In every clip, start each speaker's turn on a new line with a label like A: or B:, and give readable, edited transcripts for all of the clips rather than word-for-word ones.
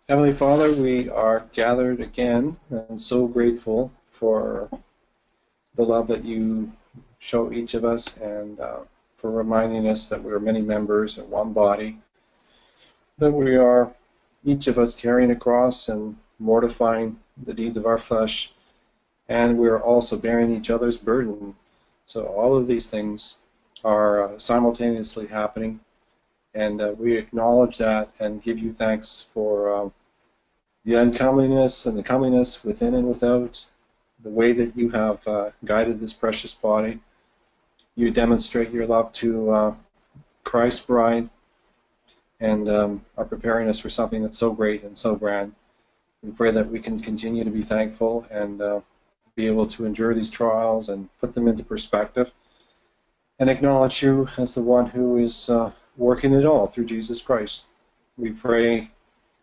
A: Heavenly Father, we are gathered again and so grateful for the love that you show each of us and for reminding us that we are many members in one body, that we are each of us carrying a cross and mortifying the deeds of our flesh, and we are also bearing each other's burden. So all of these things are simultaneously happening, and we acknowledge that and give you thanks for the uncomeliness and the comeliness within and without, the way that you have guided this precious body. You demonstrate your love to Christ's bride and are preparing us for something that's so great and so grand. We pray that we can continue to be thankful and be able to endure these trials and put them into perspective and acknowledge you as the one who is working it all through Jesus Christ. We pray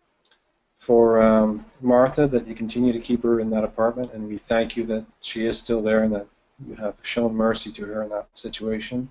A: for Martha, that you continue to keep her in that apartment, and we thank you that she is still there and that you have shown mercy to her in that situation.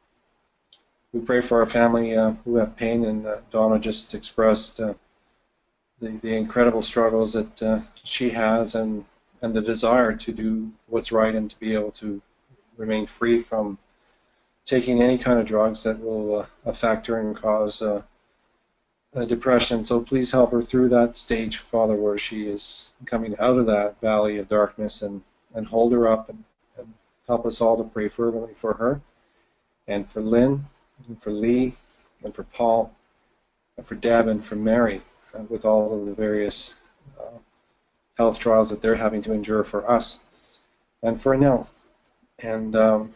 A: We pray for our family who have pain, and Donna just expressed the incredible struggles that she has and the desire to do what's right and to be able to remain free from taking any kind of drugs that will affect her and cause depression. So please help her through that stage, Father, where she is coming out of that valley of darkness, and hold her up and help us all to pray fervently for her and for Lynn and for Lee and for Paul and for Deb and for Mary with all of the various health trials that they're having to endure for us, and for Nell and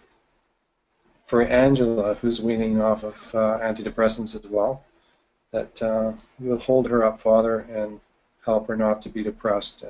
A: for Angela, who's weaning off of antidepressants as well, that you will hold her up, Father, and help her not to be depressed,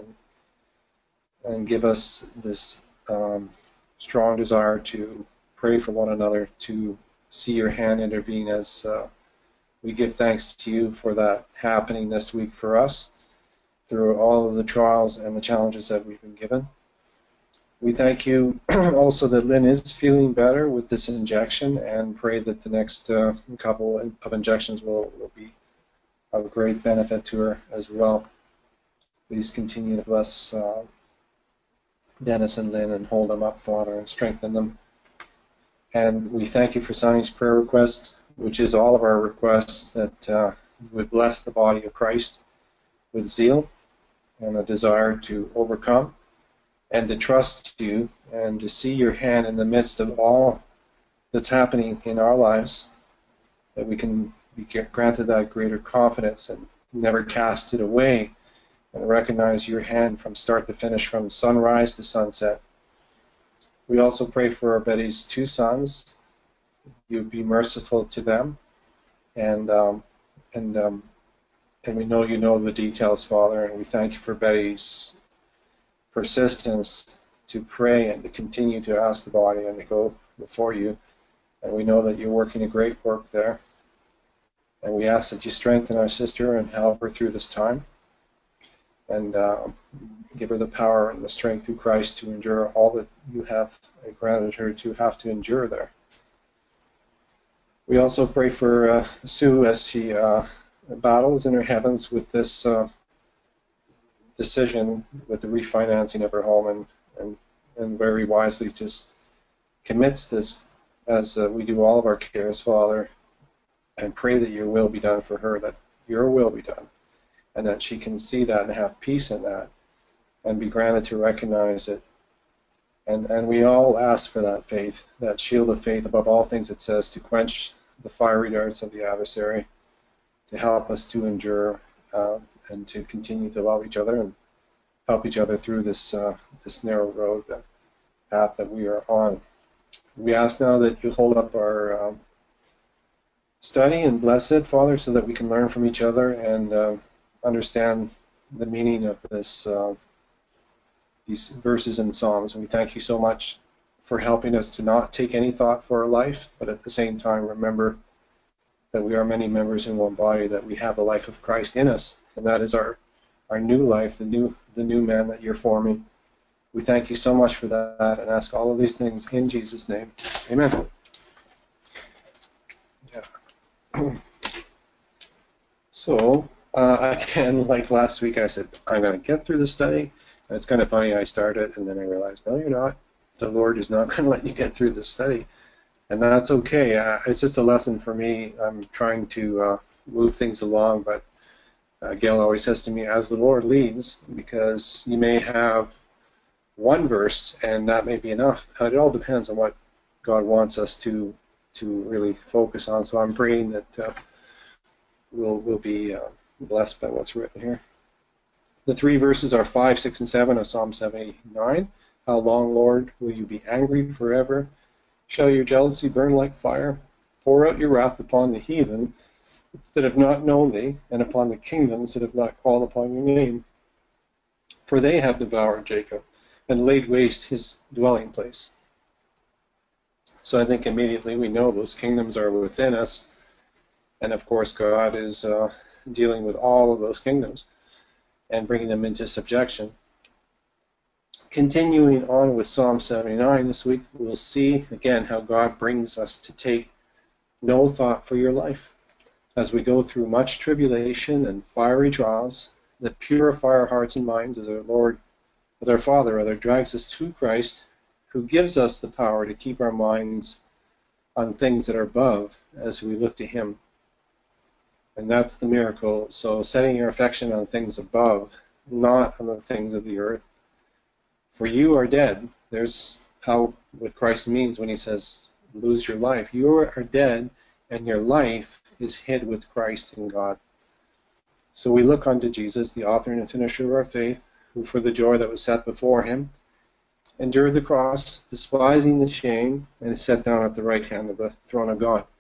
A: and give us this strong desire to pray for one another, to see your hand intervene as we give thanks to you for that happening this week for us through all of the trials and the challenges that we've been given. We thank you also that Lynn is feeling better with this injection, and pray that the next couple of injections will be of great benefit to her as well. Please continue to bless Dennis and Lynn and hold them up, Father, and strengthen them. And we thank you for Sonny's prayer request, which is all of our requests, that you would bless the body of Christ with zeal and a desire to overcome and to trust you and to see your hand in the midst of all that's happening in our lives, that we can be granted that greater confidence and never cast it away, and recognize your hand from start to finish, from sunrise to sunset. We also pray for Betty's two sons. You be merciful to them, and we know you know the details, Father, and we thank you for Betty's persistence to pray and to continue to ask the body and to go before you. And we know that you're working a great work there. And we ask that you strengthen our sister and help her through this time, and give her the power and the strength through Christ to endure all that you have granted her to have to endure there. We also pray for Sue as she battles in her heavens with this decision with the refinancing of her home, and very wisely just commits this, as we do all of our cares, Father, and pray that your will be done for her, that your will be done, and that she can see that and have peace in that and be granted to recognize it. And we all ask for that faith, that shield of faith above all things, it says, to quench the fiery darts of the adversary, to help us to endure and to continue to love each other and help each other through this narrow road, the path that we are on. We ask now that you hold up our study and bless it, Father, so that we can learn from each other and understand the meaning of these verses in Psalms. And we thank you so much for helping us to not take any thought for our life, but at the same time remember that we are many members in one body, that we have the life of Christ in us, and that is our new life, the new man that you're forming. We thank you so much for that, and ask all of these things in Jesus' name. Amen. Yeah. So Again, like last week, I said, I'm going to get through the study. And it's kind of funny, I started, and then I realized, no, you're not. The Lord is not going to let you get through the study. And that's okay. It's just a lesson for me. I'm trying to move things along, but Gail always says to me, as the Lord leads, because you may have one verse, and that may be enough. It all depends on what God wants us to really focus on. So I'm praying that we'll be blessed by what's written here. The three verses are 5, 6, and 7 of Psalm 79. How long, Lord, will you be angry forever? Shall your jealousy burn like fire? Pour out your wrath upon the heathen that have not known thee, and upon the kingdoms that have not called upon your name. For they have devoured Jacob, and laid waste his dwelling place. So I think immediately we know those kingdoms are within us, and of course God is dealing with all of those kingdoms and bringing them into subjection. Continuing on with Psalm 79 this week, we'll see again how God brings us to take no thought for your life. As we go through much tribulation and fiery trials that purify our hearts and minds as our Lord, as our Father, rather, drags us to Christ, who gives us the power to keep our minds on things that are above as we look to Him. And that's the miracle. So setting your affection on things above, not on the things of the earth. For you are dead. There's what Christ means when He says, lose your life. You are dead, and your life is hid with Christ in God. So we look unto Jesus, the author and finisher of our faith, who for the joy that was set before Him endured the cross, despising the shame, and is set down at the right hand of the throne of God.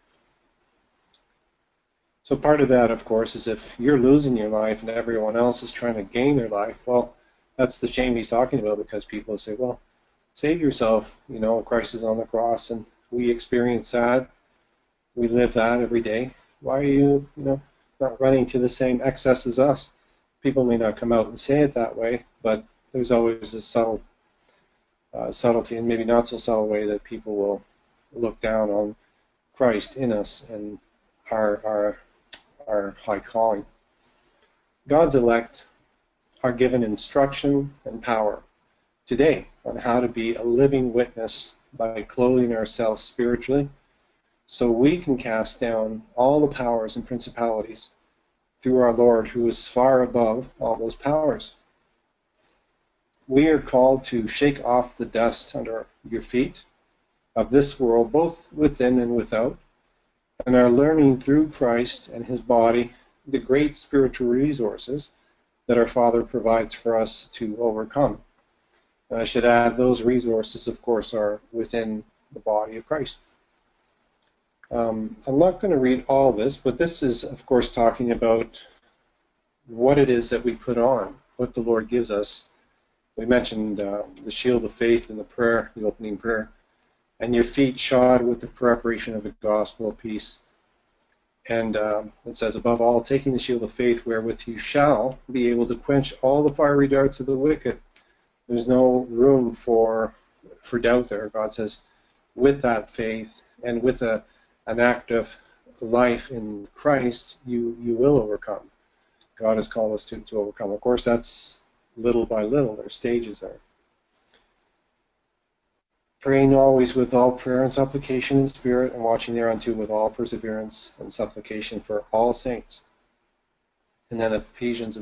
A: So part of that, of course, is if you're losing your life and everyone else is trying to gain their life, well, that's the shame he's talking about, because people say, well, save yourself. Christ is on the cross, and we experience that. We live that every day. Why are you, not running to the same excess as us? People may not come out and say it that way, but there's always this subtlety, and maybe not so subtle way, that people will look down on Christ in us and our high calling. God's elect are given instruction and power today on how to be a living witness by clothing ourselves spiritually, so we can cast down all the powers and principalities through our Lord, who is far above all those powers. We are called to shake off the dust under your feet of this world, both within and without, and are learning through Christ and His body the great spiritual resources that our Father provides for us to overcome. And I should add, those resources, of course, are within the body of Christ. I'm not going to read all this, but this is, of course, talking about what it is that we put on, what the Lord gives us. We mentioned the shield of faith in the prayer, the opening prayer, and your feet shod with the preparation of the gospel of peace. And it says, above all, taking the shield of faith, wherewith you shall be able to quench all the fiery darts of the wicked. There's no room for doubt there. God says, with that faith and with an active life in Christ, you will overcome. God has called us to overcome. Of course, that's little by little. There's stages there. Praying always with all prayer and supplication in spirit, and watching thereunto with all perseverance and supplication for all saints. And then Ephesians.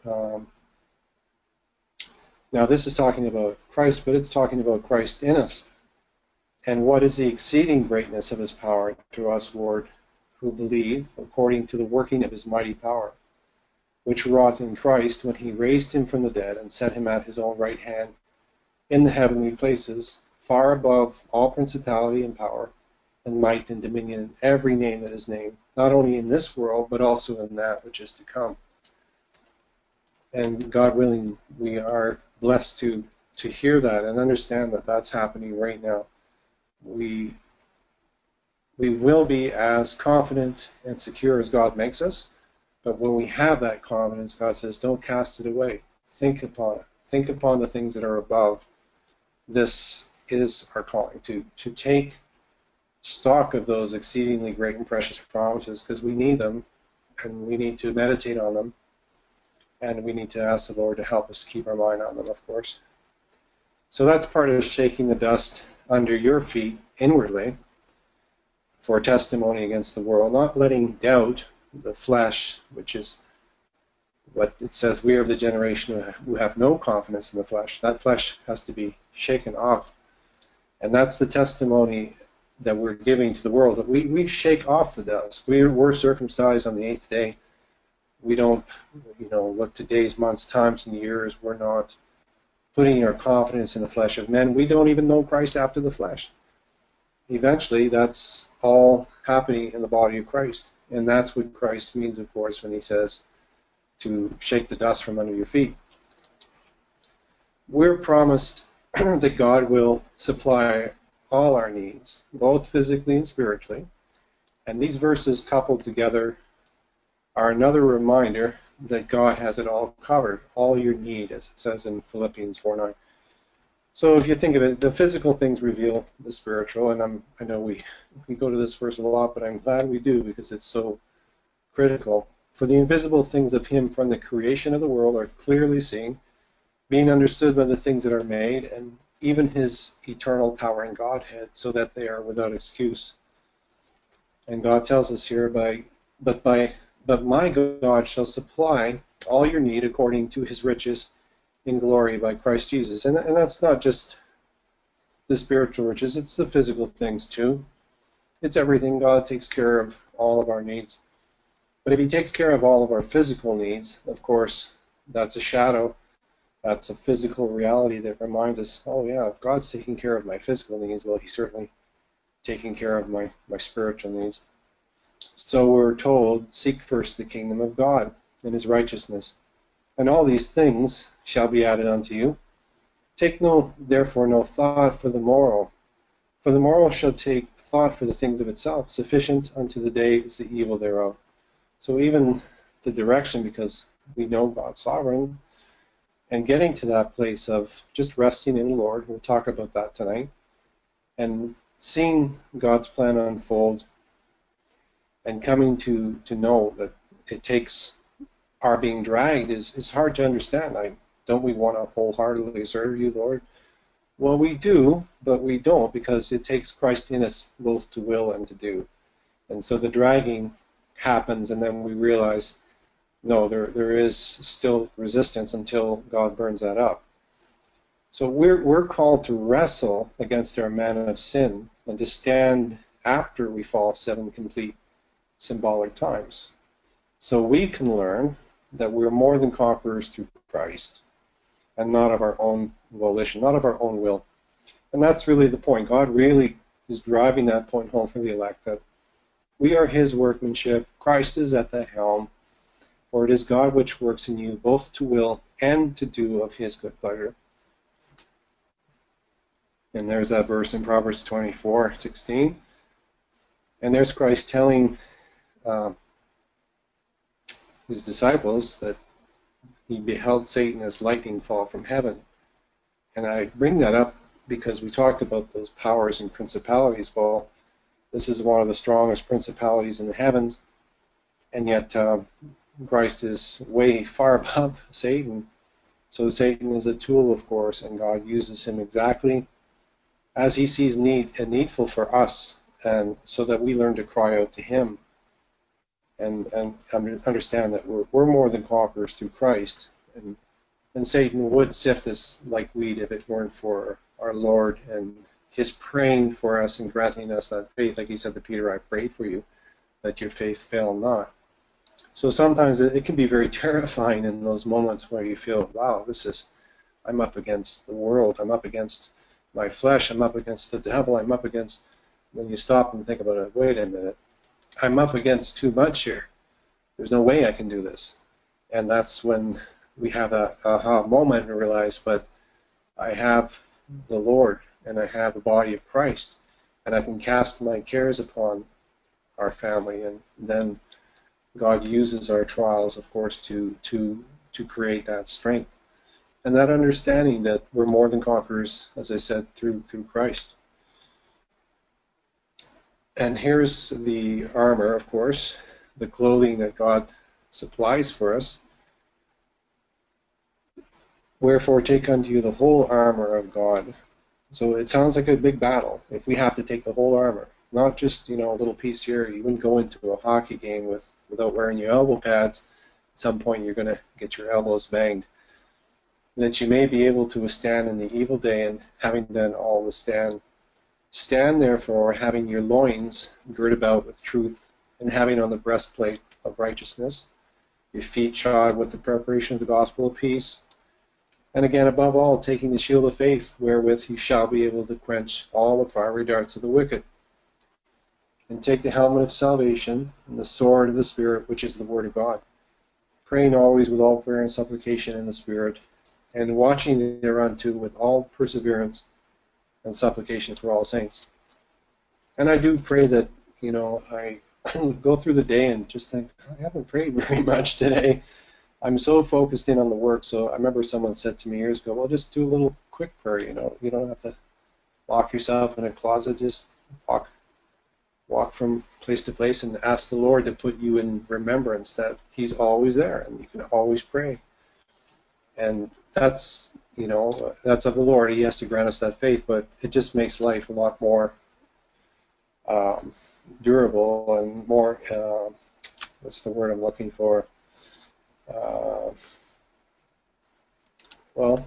A: Now this is talking about Christ, but it's talking about Christ in us. And what is the exceeding greatness of His power to us, Lord, who believe, according to the working of His mighty power, which wrought in Christ when He raised Him from the dead and set Him at His own right hand in the heavenly places, far above all principality and power and might and dominion and every name that is named, not only in this world, but also in that which is to come. And God willing, we are blessed to hear that and understand that that's happening right now. We will be as confident and secure as God makes us, but when we have that confidence, God says, don't cast it away. Think upon it. Think upon the things that are above. This is our calling, to take stock of those exceedingly great and precious promises, because we need them and we need to meditate on them, and we need to ask the Lord to help us keep our mind on them, of course. So that's part of shaking the dust under your feet inwardly for testimony against the world, not letting doubt, the flesh, which is what it says, we are of the generation who have no confidence in the flesh. That flesh has to be shaken off. And that's the testimony that we're giving to the world, that we shake off the dust. We're circumcised on the 8th day. We don't, look to days, months, times, and years. We're not putting our confidence in the flesh of men. We don't even know Christ after the flesh. Eventually, that's all happening in the body of Christ. And that's what Christ means, of course, when he says to shake the dust from under your feet. We're promised that God will supply all our needs, both physically and spiritually. And these verses coupled together are another reminder that God has it all covered, all your need, as it says in Philippians 4:9. So if you think of it, the physical things reveal the spiritual, and I know we go to this verse a lot, but I'm glad we do because it's so critical. For the invisible things of him from the creation of the world are clearly seen, being understood by the things that are made, and even his eternal power and Godhead, so that they are without excuse. And God tells us here, but my God shall supply all your need according to his riches in glory by Christ Jesus. And that's not just the spiritual riches, it's the physical things too. It's everything. God takes care of all of our needs. But if he takes care of all of our physical needs, of course, that's a shadow. That's a physical reality that reminds us, oh yeah, if God's taking care of my physical needs, well, he's certainly taking care of my spiritual needs. So we're told, seek first the kingdom of God and his righteousness, and all these things shall be added unto you. Take therefore no thought for the morrow, for the morrow shall take thought for the things of itself. Sufficient unto the day is the evil thereof. So even the direction, because we know God's sovereign, and getting to that place of just resting in the Lord, we'll talk about that tonight, and seeing God's plan unfold, and coming to know that it takes our being dragged is hard to understand. Don't we want to wholeheartedly serve you, Lord? Well, we do, but we don't, because it takes Christ in us both to will and to do. And so the dragging happens, and then we realize, no, there is still resistance until God burns that up. So we're called to wrestle against our man of sin and to stand after we fall 7 complete symbolic times. So we can learn that we're more than conquerors through Christ, and not of our own volition, not of our own will. And that's really the point. God really is driving that point home for the elect, that we are his workmanship. Christ is at the helm, for it is God which works in you both to will and to do of his good pleasure. And there's that verse in Proverbs 24:16. And there's Christ telling his disciples that he beheld Satan as lightning fall from heaven. And I bring that up because we talked about those powers and principalities. Well, this is one of the strongest principalities in the heavens, and yet Christ is way far above Satan. So Satan is a tool, of course, and God uses him exactly as he sees needful for us, and so that we learn to cry out to him and understand that we're more than conquerors through Christ. And Satan would sift us like wheat if it weren't for our Lord and his praying for us and granting us that faith. Like he said to Peter, I prayed for you, that your faith fail not. So sometimes it can be very terrifying in those moments where you feel, wow, I'm up against the world, I'm up against my flesh, I'm up against the devil, I'm up against, when you stop and think about it, wait a minute, I'm up against too much here. There's no way I can do this. And that's when we have that aha moment and realize, but I have the Lord and I have the body of Christ, and I can cast my cares upon our family, and then God uses our trials, of course, to create that strength and that understanding that we're more than conquerors, as I said, through Christ. And here's the armor, of course, the clothing that God supplies for us. Wherefore take unto you the whole armor of God. So it sounds like a big battle if we have to take the whole armor, not just, a little piece here. You wouldn't go into a hockey game without wearing your elbow pads. At some point you're going to get your elbows banged. That you may be able to withstand in the evil day, and having done all to stand. Stand therefore, having your loins girt about with truth, and having on the breastplate of righteousness, your feet shod with the preparation of the gospel of peace, and again, above all, taking the shield of faith, wherewith you shall be able to quench all the fiery darts of the wicked. And take the helmet of salvation, and the sword of the Spirit, which is the word of God, praying always with all prayer and supplication in the Spirit, and watching thereunto with all perseverance and supplication for all saints. And I do pray that, I go through the day and just think, I haven't prayed very much today. I'm so focused in on the work. So I remember someone said to me years ago, well, just do a little quick prayer, You don't have to lock yourself in a closet. Just walk from place to place and ask the Lord to put you in remembrance that He's always there and you can always pray. And that's, that's of the Lord. He has to grant us that faith, but it just makes life a lot more durable and more, what's the word I'm looking for? Well,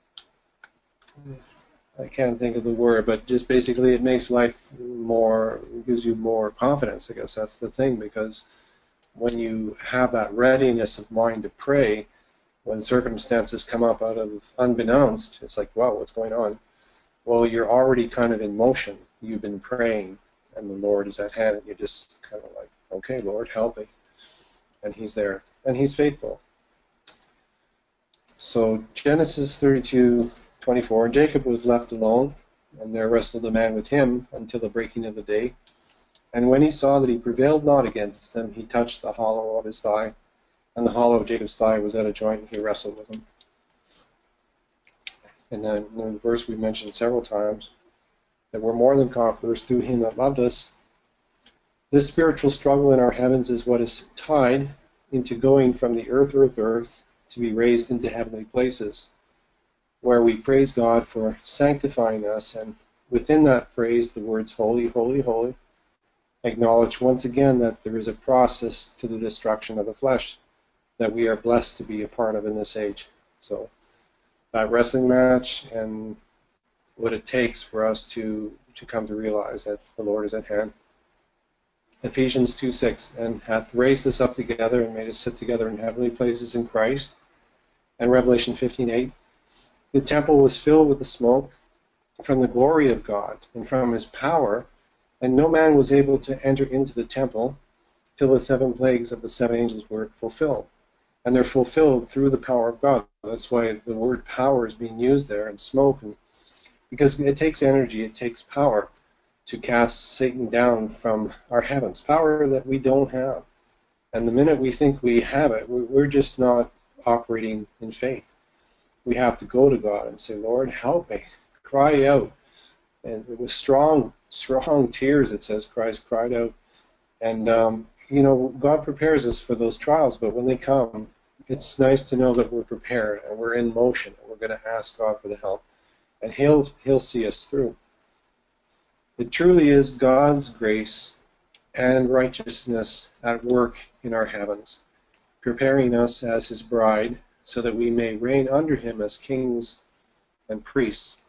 A: I can't think of the word, but just basically it makes life more, gives you more confidence. I guess that's the thing, because when you have that readiness of mind to pray, when circumstances come up out of unbeknownst, it's like, wow, what's going on? Well, you're already kind of in motion. You've been praying, and the Lord is at hand, and you're just kind of like, okay, Lord, help me. And He's there, and He's faithful. So Genesis 32:24, and Jacob was left alone, and there wrestled a man with him until the breaking of the day. And when he saw that he prevailed not against him, he touched the hollow of his thigh, and the hollow of Jacob's thigh was at a joint, and he wrestled with him. And then in the verse we mentioned several times, that we're more than conquerors through Him that loved us. This spiritual struggle in our heavens is what is tied into going from the earth, to be raised into heavenly places, where we praise God for sanctifying us, and within that praise the words holy, holy, holy acknowledge once again that there is a process to the destruction of the flesh that we are blessed to be a part of in this age. So that wrestling match and what it takes for us to come to realize that the Lord is at hand. Ephesians 2:6, and hath raised us up together and made us sit together in heavenly places in Christ. And Revelation 15:8, the temple was filled with the smoke from the glory of God and from His power, and no man was able to enter into the temple till the 7 plagues of the 7 angels were fulfilled. And they're fulfilled through the power of God. That's why the word power is being used there, and smoke, because it takes energy, it takes power to cast Satan down from our heavens, power that we don't have. And the minute we think we have it, we're just not operating in faith. We have to go to God and say, Lord, help me. Cry out. And it was strong tears, it says, Christ cried out. And, God prepares us for those trials, but when they come, it's nice to know that we're prepared and we're in motion and we're going to ask God for the help. And He'll see us through. It truly is God's grace and righteousness at work in our heavens, preparing us as His bride so that we may reign under Him as kings and priests.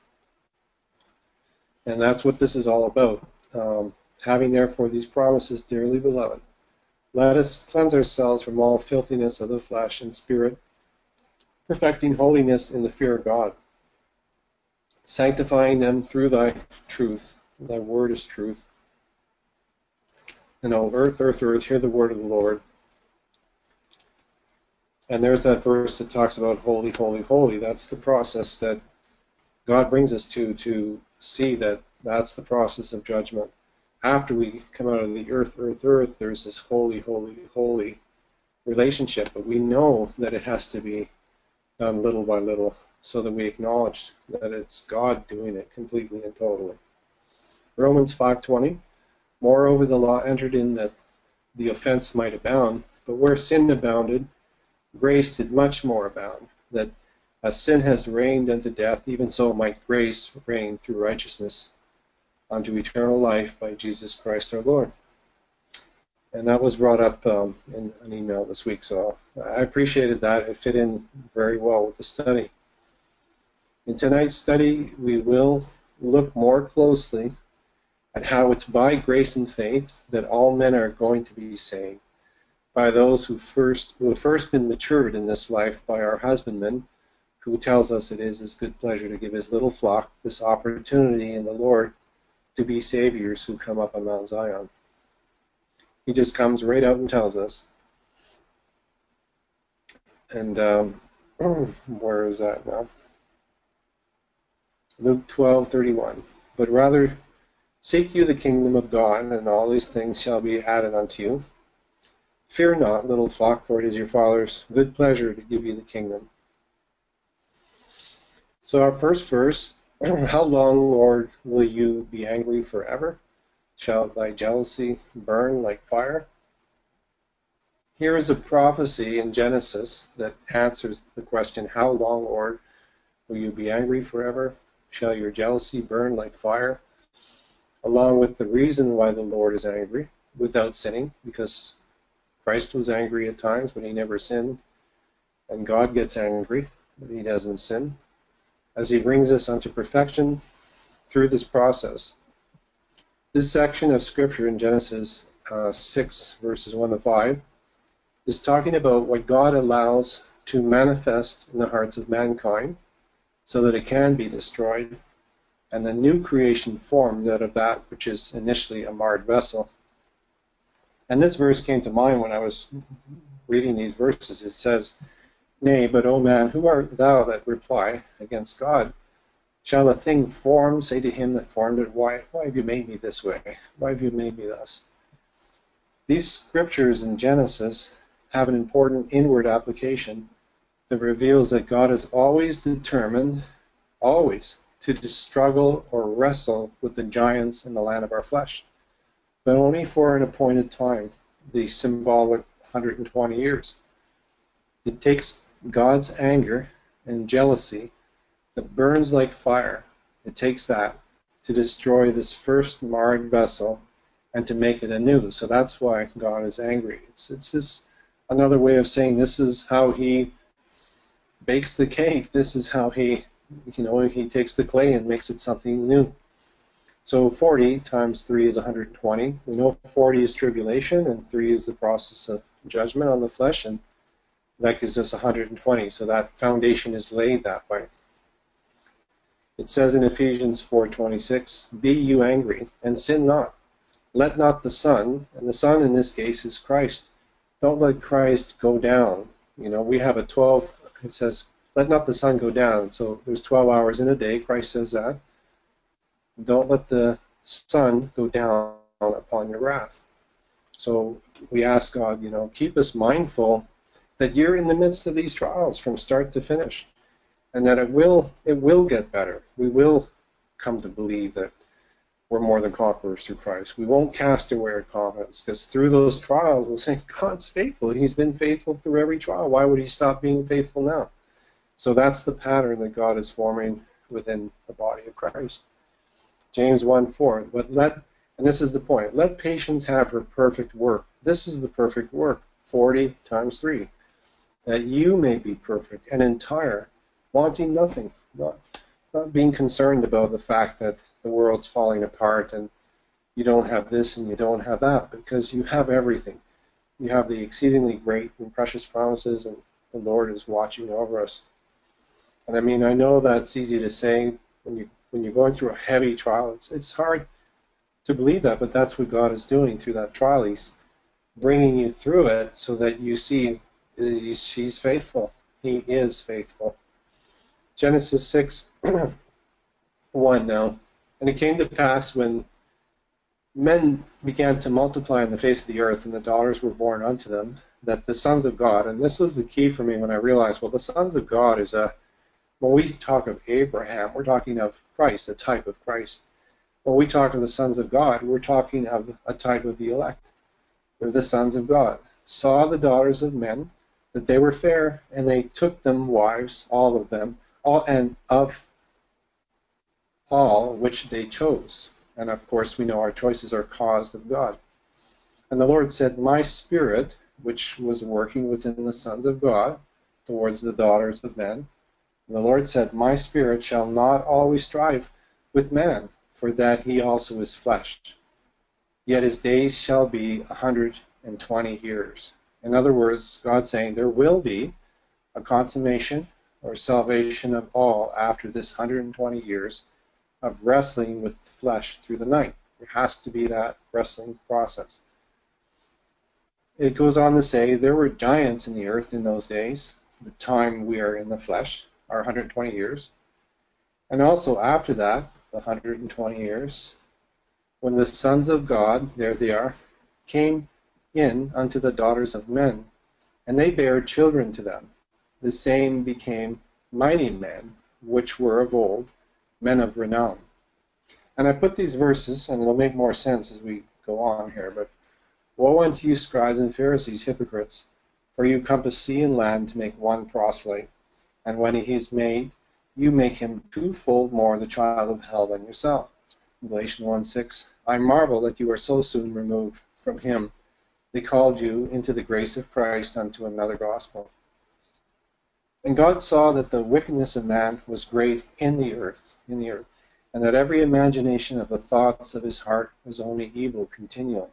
A: And that's what this is all about. Having therefore these promises, dearly beloved, let us cleanse ourselves from all filthiness of the flesh and spirit, perfecting holiness in the fear of God, sanctifying them through Thy truth. Thy word is truth. And O earth, earth, earth, hear the word of the Lord. And there's that verse that talks about holy, holy, holy. That's the process that God brings us to see that that's the process of judgment. After we come out of the earth, earth, earth, there's this holy, holy, holy relationship. But we know that it has to be done little by little so that we acknowledge that it's God doing it completely and totally. Romans 5:20, moreover the law entered in that the offense might abound. But where sin abounded, grace did much more abound, that as sin has reigned unto death, even so might grace reign through righteousness unto eternal life by Jesus Christ our Lord. And that was brought up in an email this week, so I appreciated that. It fit in very well with the study. In tonight's study, we will look more closely at how it's by grace and faith that all men are going to be saved, by those who have first been matured in this life by our husbandman, who tells us it is his good pleasure to give his little flock this opportunity in the Lord to be saviors who come up on Mount Zion. He just comes right out and tells us. And where is that now? Luke 12:31. But rather seek you the kingdom of God, and all these things shall be added unto you. Fear not, little flock, for it is your Father's good pleasure to give you the kingdom. So our first verse, how long, Lord, will you be angry forever? Shall thy jealousy burn like fire? Here is a prophecy in Genesis that answers the question, how long, Lord, will you be angry forever? Shall your jealousy burn like fire? Along with the reason why the Lord is angry without sinning, because Christ was angry at times, but he never sinned. And God gets angry, but he doesn't sin, as he brings us unto perfection through this process. This section of Scripture in Genesis 6, verses 1 to 5, is talking about what God allows to manifest in the hearts of mankind so that it can be destroyed, and a new creation formed out of that which is initially a marred vessel. And this verse came to mind when I was reading these verses. It says, Nay, but, O man, who art thou that reply against God? Shall a thing formed say to him that formed it, Why have you made me this way? Why have you made me thus? These scriptures in Genesis have an important inward application that reveals that God is always determined, always, to struggle or wrestle with the giants in the land of our flesh, but only for an appointed time, the symbolic 120 years. It takes God's anger and jealousy that burns like fire. It takes that to destroy this first marred vessel and to make it anew. So that's why God is angry. It's just another way of saying this is how he bakes the cake. This is how he takes the clay and makes it something new. So 40 times 3 is 120. We know 40 is tribulation and 3 is the process of judgment on the flesh, and that gives us 120. So that foundation is laid that way. It says in Ephesians 4:26, Be you angry, and sin not. Let not the sun, and the sun in this case is Christ, don't let Christ go down. We have a 12, it says, let not the sun go down. So there's 12 hours in a day, Christ says that. Don't let the sun go down upon your wrath. So we ask God, keep us mindful that you're in the midst of these trials from start to finish, and that it will get better. We will come to believe that we're more than conquerors through Christ. We won't cast away our confidence, because through those trials we'll say, God's faithful. He's been faithful through every trial. Why would he stop being faithful now? So that's the pattern that God is forming within the body of Christ. James 1:4, and this is the point, let patience have her perfect work. This is the perfect work, 40 times 3, that you may be perfect and entire, wanting nothing, not being concerned about the fact that the world's falling apart and you don't have this and you don't have that, because you have everything. You have the exceedingly great and precious promises, and the Lord is watching over us. And I know that's easy to say when you're going through a heavy trial. It's hard to believe that, but that's what God is doing through that trial. He's bringing you through it so that you see he's faithful. He is faithful. Genesis 6:1 now. And it came to pass when men began to multiply on the face of the earth, and the daughters were born unto them, that the sons of God, and this was the key for me when I realized, well, the sons of God is when we talk of Abraham, we're talking of Christ, a type of Christ. When we talk of the sons of God, we're talking of a type of the elect. they're the sons of God, saw the daughters of men, that they were fair, and they took them wives, all of them, and of all which they chose. And of course, we know our choices are caused of God. And the Lord said, my spirit, which was working within the sons of God, towards the daughters of men, and the Lord said, my spirit shall not always strive with man, for that he also is flesh. Yet his days shall be 120 years. In other words, God saying there will be a consummation or salvation of all after this 120 years of wrestling with the flesh through the night. There has to be that wrestling process. It goes on to say there were giants in the earth in those days, the time we are in the flesh, our 120 years. And also after that, the 120 years, when the sons of God, there they are, came in unto the daughters of men, and they bare children to them. The same became mighty men, which were of old, men of renown. And I put these verses, and it'll make more sense as we go on here, but woe unto you, scribes and Pharisees, hypocrites, for you compass sea and land to make one proselyte, and when he is made, you make him twofold more the child of hell than yourself. Galatians 1:6, I marvel that you are so soon removed from him. They called you into the grace of Christ unto another gospel. And God saw that the wickedness of man was great in the earth, and that every imagination of the thoughts of his heart was only evil continually.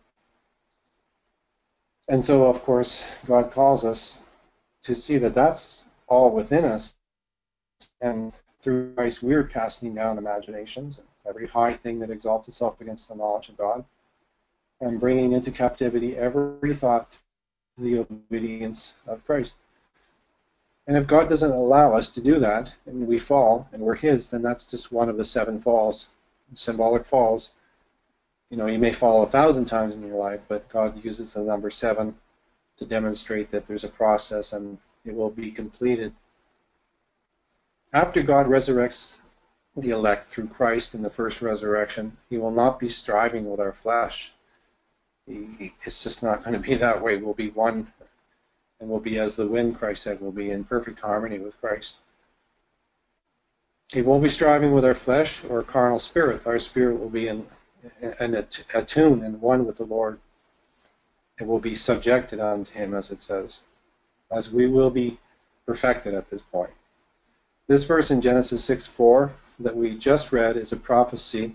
A: And so, of course, God calls us to see that that's all within us, and through Christ we're casting down imaginations, every high thing that exalts itself against the knowledge of God, and bringing into captivity every thought to the obedience of Christ. And if God doesn't allow us to do that, and we fall, and we're His, then that's just one of the 7 falls, symbolic falls. You know, you may fall 1,000 times in your life, but God uses the number 7 to demonstrate that there's a process and it will be completed. After God resurrects the elect through Christ in the first resurrection, He will not be striving with our flesh. It's just not going to be that way. We'll be one, and we'll be as the wind, Christ said, we'll be in perfect harmony with Christ. He won't be striving with our flesh or carnal spirit. Our spirit will be attuned and one with the Lord. It will be subjected unto Him, as it says, as we will be perfected at this point. This verse in Genesis 6:4 that we just read is a prophecy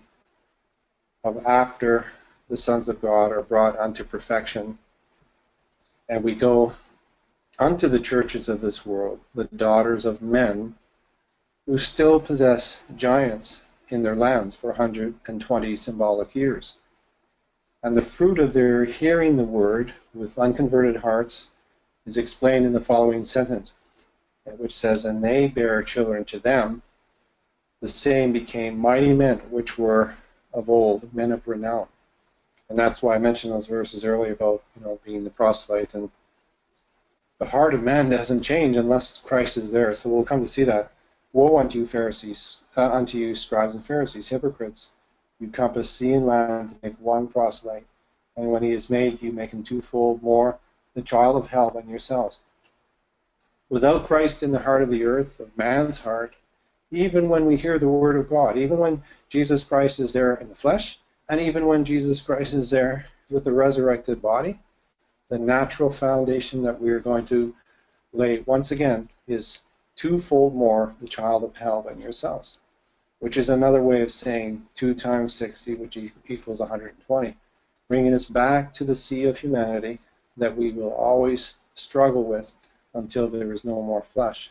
A: of after the sons of God are brought unto perfection, and we go unto the churches of this world, the daughters of men, who still possess giants in their lands for 120 symbolic years. And the fruit of their hearing the word with unconverted hearts is explained in the following sentence, which says, and they bare children to them, the same became mighty men, which were of old, men of renown. And that's why I mentioned those verses earlier about, being the proselyte. And the heart of man doesn't change unless Christ is there. So we'll come to see that. Woe unto you, Pharisees, unto you, scribes and Pharisees, hypocrites! You compass sea and land to make one proselyte, and when he is made, you make him twofold more the child of hell than yourselves. Without Christ in the heart of the earth, of man's heart, even when we hear the word of God, even when Jesus Christ is there in the flesh, and even when Jesus Christ is there with the resurrected body, the natural foundation that we are going to lay once again is twofold more the child of hell than yourselves, which is another way of saying 2 times 60, which equals 120, bringing us back to the sea of humanity that we will always struggle with until there is no more flesh.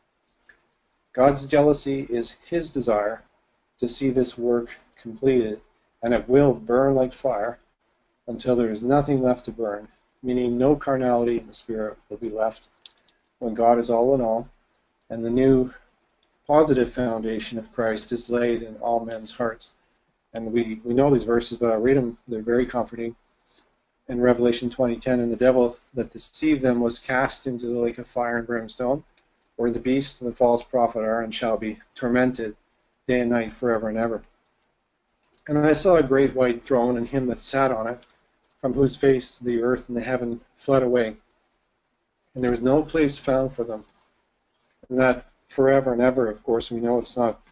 A: God's jealousy is His desire to see this work completed, and it will burn like fire until there is nothing left to burn, meaning no carnality in the spirit will be left when God is all in all, and the new positive foundation of Christ is laid in all men's hearts. And we know these verses, but I'll read them. They're very comforting. In Revelation 20:10, and the devil that deceived them was cast into the lake of fire and brimstone, where the beast and the false prophet are, and shall be tormented day and night forever and ever. And I saw a great white throne, and him that sat on it, from whose face the earth and the heaven fled away, and there was no place found for them. And that forever and ever, of course, we know it's not.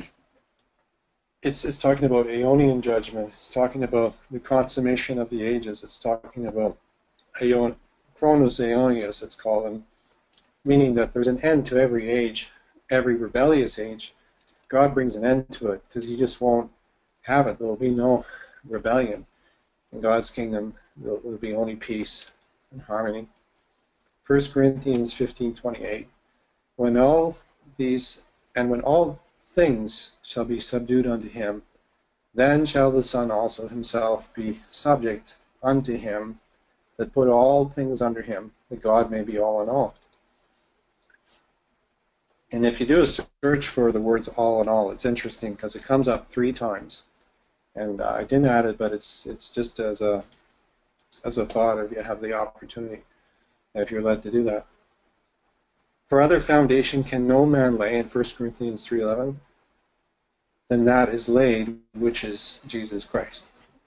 A: It's talking about Aeonian judgment. It's talking about the consummation of the ages. It's talking about Chronos Aeonius, it's called, and meaning that there's an end to every age, every rebellious age. God brings an end to it because He just won't have it. There will be no rebellion in God's kingdom. There will be only peace and harmony. 1 Corinthians 15:28. When all things shall be subdued unto Him, then shall the Son also Himself be subject unto Him that put all things under Him, that God may be all in all. And if you do a search for the words all in all, it's interesting because it comes up 3 times. And I didn't add it, but it's just as a thought if you have the opportunity, if you're led to do that. For other foundation can no man lay, in 1 Corinthians 3:11, than that is laid, which is Jesus Christ.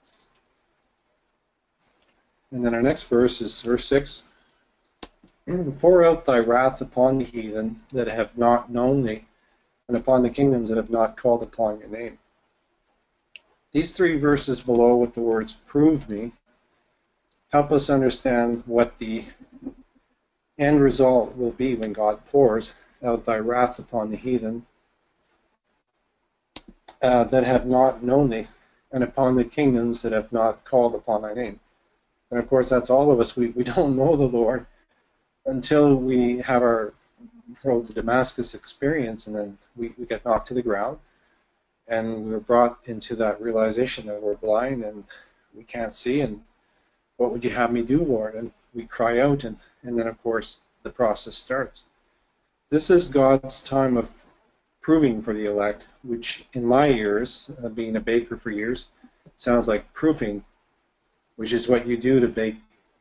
A: And then our next verse is verse 6. Pour out thy wrath upon the heathen that have not known thee, and upon the kingdoms that have not called upon your name. These 3 verses below with the words prove me help us understand what the end result will be when God pours out thy wrath upon the heathen that have not known thee, and upon the kingdoms that have not called upon thy name. And of course, that's all of us. We don't know the Lord until we have our road to Damascus experience, and then we get knocked to the ground, and we're brought into that realization that we're blind and we can't see, and what would you have me do, Lord? And we cry out, and then, of course, the process starts. This is God's time of proving for the elect, which in my years, being a baker for years, sounds like proofing, which is what you do to bake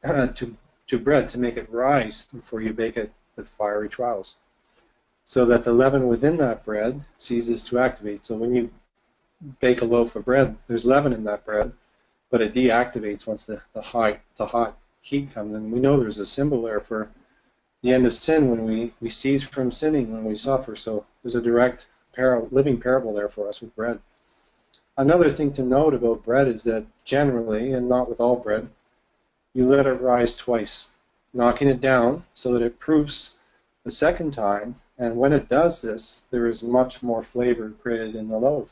A: to bread, to make it rise before you bake it with fiery trials, so that the leaven within that bread ceases to activate. So when you bake a loaf of bread, there's leaven in that bread, but it deactivates once the hot heat comes. And we know there's a symbol there for the end of sin when we cease from sinning, when we suffer. So there's a direct living parable there for us with bread. Another thing to note about bread is that generally, and not with all bread, you let it rise twice, knocking it down so that it proofs the second time, and when it does this, there is much more flavor created in the loaf.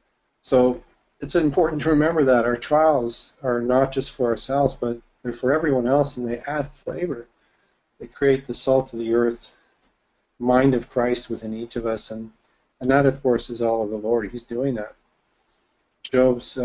A: So it's important to remember that our trials are not just for ourselves, but they're for everyone else, and they add flavor. They create the salt of the earth, mind of Christ within each of us, and that, of course, is all of the Lord. He's doing that. Job's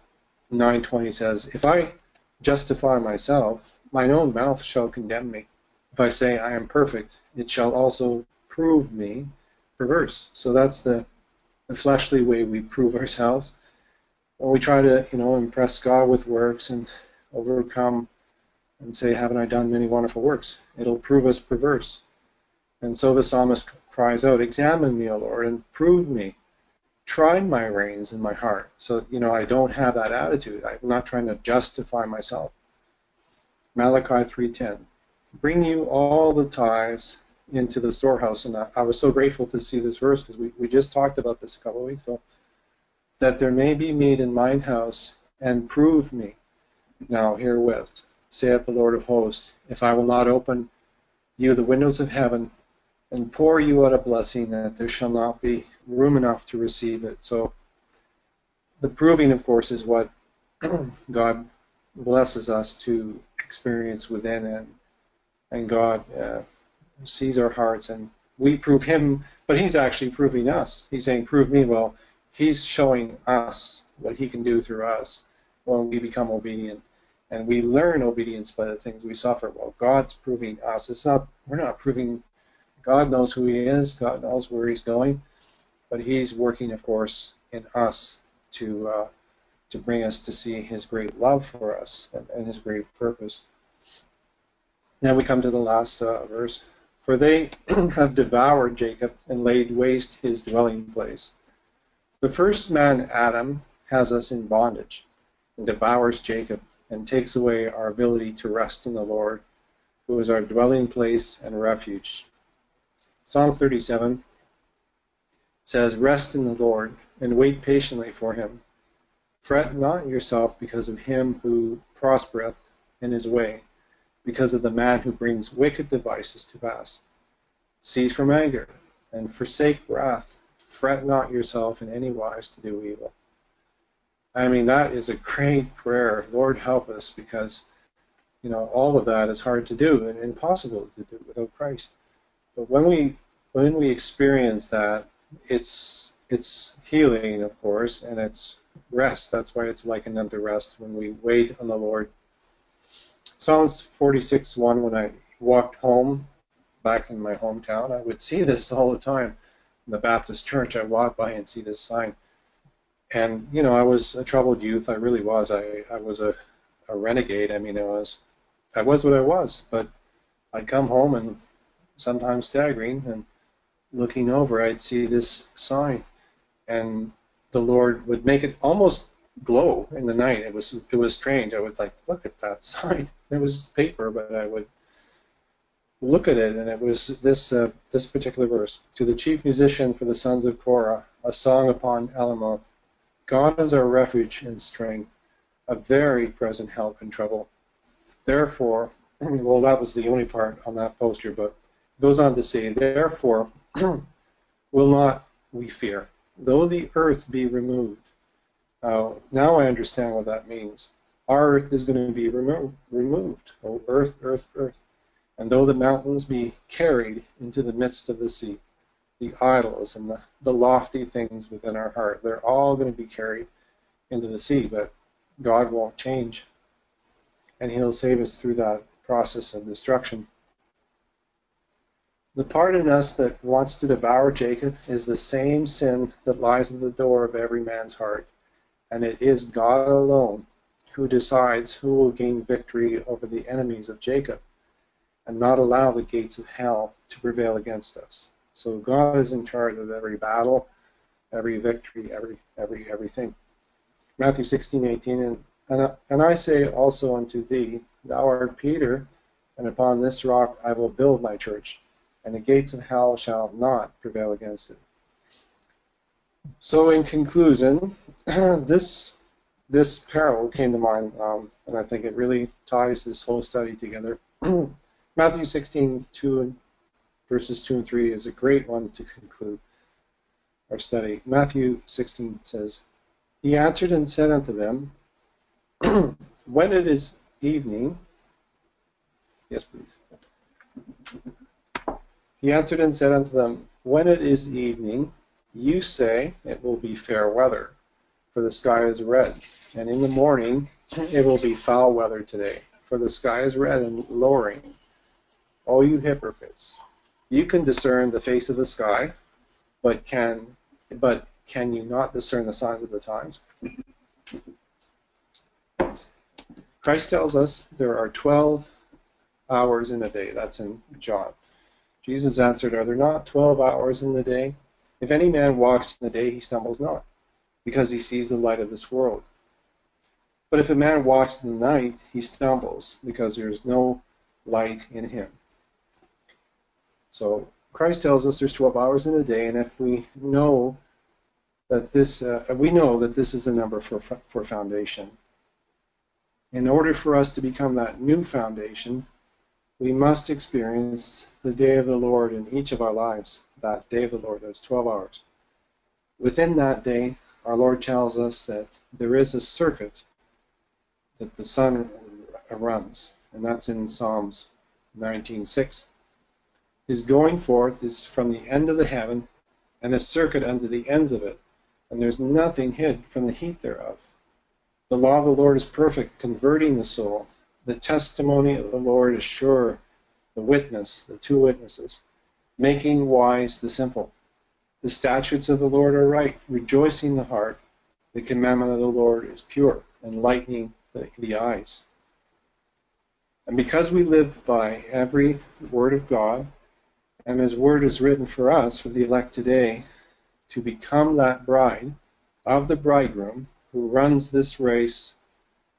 A: 9:20 says, if I justify myself, mine own mouth shall condemn me. If I say I am perfect, it shall also prove me perverse. So that's the fleshly way we prove ourselves. When we try to, impress God with works and overcome and say, haven't I done many wonderful works? It'll prove us perverse. And so the psalmist cries out, examine me, O Lord, and prove me. Try my reins in my heart. So, I don't have that attitude. I'm not trying to justify myself. Malachi 3:10. Bring you all the tithes into the storehouse. And I was so grateful to see this verse because we just talked about this a couple of weeks ago. That there may be meat in mine house, and prove me now herewith, saith the Lord of hosts, if I will not open you the windows of heaven and pour you out a blessing, that there shall not be room enough to receive it. So the proving, of course, is what God blesses us to experience within, and God sees our hearts, and we prove Him, but He's actually proving us. He's saying, prove me. Well, He's showing us what He can do through us when we become obedient, and we learn obedience by the things we suffer. Well, God's proving us. We're not proving. God knows who He is. God knows where He's going, but He's working, of course, in us to bring us to see His great love for us and His great purpose. Now we come to the last verse. For they have devoured Jacob and laid waste his dwelling place. The first man, Adam, has us in bondage and devours Jacob. and takes away our ability to rest in the Lord, who is our dwelling place and refuge. Psalm 37 says, "Rest in the Lord and wait patiently for him. Fret not yourself because of him who prospereth in his way, because of the man who brings wicked devices to pass. Cease from anger and forsake wrath. Fret not yourself in any wise to do evil." I mean, that is a great prayer. Lord, help us, because all of that is hard to do and impossible to do without Christ. But when we experience that, it's healing, of course, and it's rest. That's why it's likened unto rest when we wait on the Lord. Psalms 46:1. When I walked home back in my hometown, I would see this all the time. In the Baptist church, I walk by and see this sign. And I was a troubled youth. I really was. I was a renegade. I mean, I was what I was. But I'd come home and sometimes staggering and looking over, I'd see this sign, and the Lord would make it almost glow in the night. It was strange. I would look at that sign. It was paper, but I would look at it, and it was this particular verse: "To the chief musician for the sons of Korah, a song upon Alamoth. God is our refuge and strength, a very present help in trouble. Therefore," well, that was the only part on that poster, but it goes on to say, "Therefore will not we fear, though the earth be removed." Now I understand what that means. Our earth is going to be removed. Oh, earth, earth, earth. "And though the mountains be carried into the midst of the sea," the idols and the lofty things within our heart, they're all going to be carried into the sea, but God won't change, and he'll save us through that process of destruction. The part in us that wants to devour Jacob is the same sin that lies at the door of every man's heart, and it is God alone who decides who will gain victory over the enemies of Jacob and not allow the gates of hell to prevail against us. So God is in charge of every battle, every victory, everything. Matthew 16:18, and I say also unto thee, thou art Peter, and upon this rock I will build my church, and the gates of hell shall not prevail against it. So in conclusion, this parable came to mind, and I think it really ties this whole study together. Matthew 16:2 verses 2 and 3 is a great one to conclude our study. Matthew 16 says, "He answered and said unto them, when it is evening," yes, please. "He answered and said unto them, when it is evening, you say it will be fair weather, for the sky is red, and in the morning it will be foul weather today, for the sky is red and lowering. O you hypocrites, you can discern the face of the sky, but can you not discern the signs of the times?" Christ tells us there are 12 hours in a day. That's in John. Jesus answered, "Are there not 12 hours in the day? If any man walks in the day, he stumbles not, because he sees the light of this world. But if a man walks in the night, he stumbles, because there is no light in him." So Christ tells us there's 12 hours in a day, and if we know that this is a number for foundation. In order for us to become that new foundation, we must experience the day of the Lord in each of our lives. That day of the Lord, those 12 hours. Within that day, our Lord tells us that there is a circuit that the sun runs, and that's in Psalms 19:6. "His going forth is from the end of the heaven, and a circuit unto the ends of it, and there's nothing hid from the heat thereof. The law of the Lord is perfect, converting the soul. The testimony of the Lord is sure, the two witnesses, making wise the simple. The statutes of the Lord are right, rejoicing the heart. The commandment of the Lord is pure, enlightening the eyes." And because we live by every word of God, and his word is written for us, for the elect today, to become that bride of the bridegroom who runs this race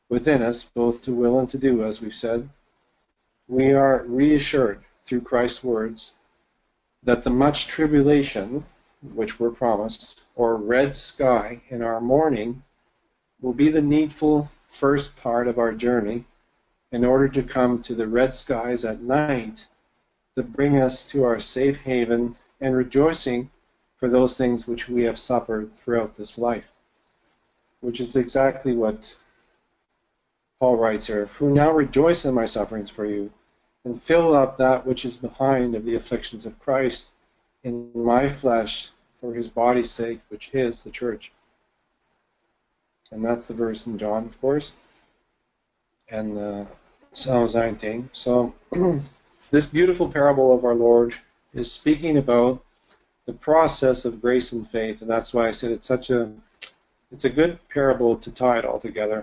A: within us, both to will and to do, as we've said, we are reassured through Christ's words that the much tribulation, which we're promised, or red sky in our morning, will be the needful first part of our journey in order to come to the red skies at night that bring us to our safe haven and rejoicing for those things which we have suffered throughout this life. Which is exactly what Paul writes here, who now rejoice in my sufferings for you, and fill up that which is behind of the afflictions of Christ in my flesh for his body's sake, which is the church. And that's the verse in John, of course, and Psalms 19. So this beautiful parable of our Lord is speaking about the process of grace and faith, and that's why I said it's a good parable to tie it all together.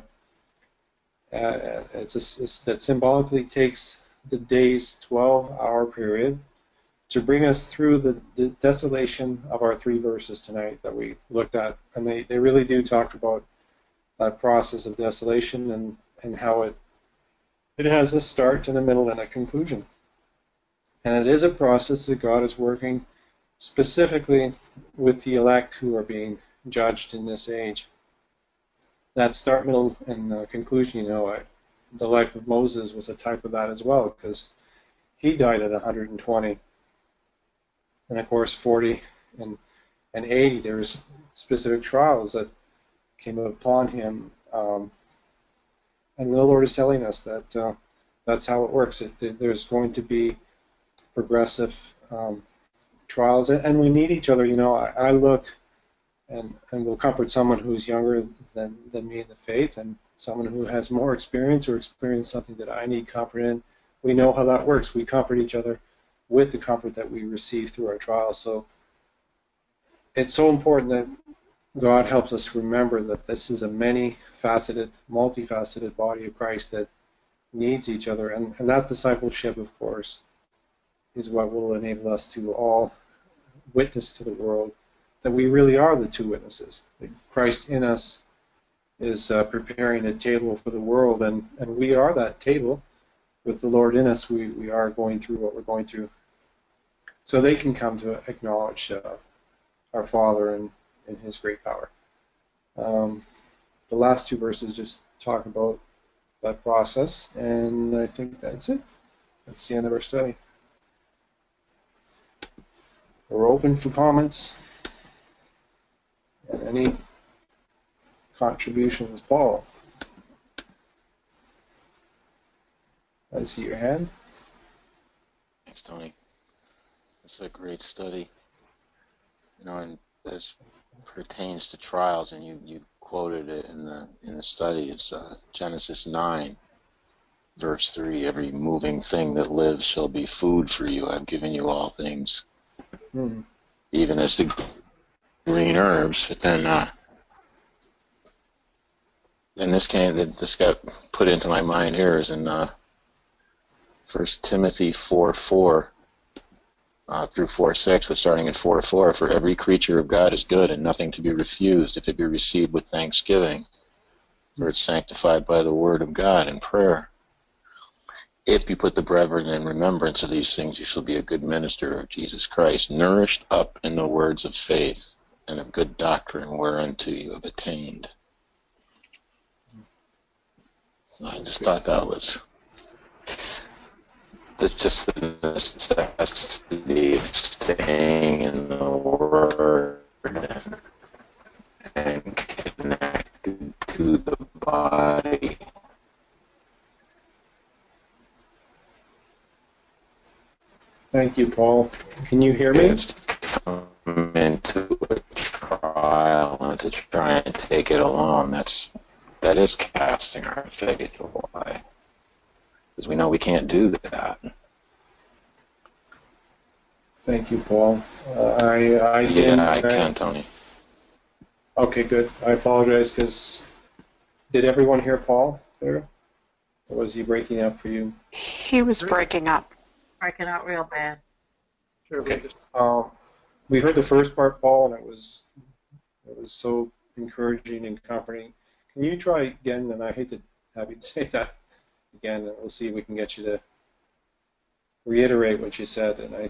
A: That symbolically takes the day's 12-hour period to bring us through the desolation of our 3 verses tonight that we looked at. And they really do talk about that process of desolation and how it has a start and a middle and a conclusion. And it is a process that God is working specifically with the elect who are being judged in this age. That start, middle, and conclusion, the life of Moses was a type of that as well, because he died at 120. And of course, 40 and 80, there's specific trials that came upon him. And the Lord is telling us that that's how it works. There's going to be progressive trials, and we need each other. I look and will comfort someone who's younger than me in the faith, and someone who has more experience or experienced something that I need comfort in. We know how that works. We comfort each other with the comfort that we receive through our trials. So it's so important that God helps us remember that this is a many-faceted, multifaceted body of Christ that needs each other, and that discipleship, of course, is what will enable us to all witness to the world that we really are the 2 witnesses. That Christ in us is preparing a table for the world, and we are that table. With the Lord in us, we are going through what we're going through. So they can come to acknowledge our Father and his great power. The last 2 verses just talk about that process, and I think that's it. That's the end of our study. We're open for comments and any contributions. Paul, I see your hand.
B: Thanks, Tony. It's a great study. And as pertains to trials, and you quoted it in the study, it's Genesis 9, verse 3. Every moving thing that lives shall be food for you. I've given you all things, even as the green herbs. But then this got put into my mind here is in 1 Timothy 4:4 through 4:6, but starting at 4:4. For every creature of God is good and nothing to be refused if it be received with thanksgiving, for it's sanctified by the word of God and prayer. If you put the brethren in remembrance of these things, you shall be a good minister of Jesus Christ, nourished up in the words of faith and of good doctrine whereunto you have attained. So I just thought that was just the necessity of staying in the Word and connected to the body.
A: Thank you, Paul. Can you hear me?
B: It's come into a trial and to try and take it alone. That is casting our faith away, because we know we can't do that.
A: Thank you, Paul. I
B: can, Tony.
A: Okay, good. I apologize, because did everyone hear Paul there? Or was he breaking up for you?
C: He was breaking up.
D: Breaking out real bad.
A: Okay. We heard the first part, Paul, and it was so encouraging and comforting. Can you try again? And I hate to have you say that again, and we'll see if we can get you to reiterate what you said. And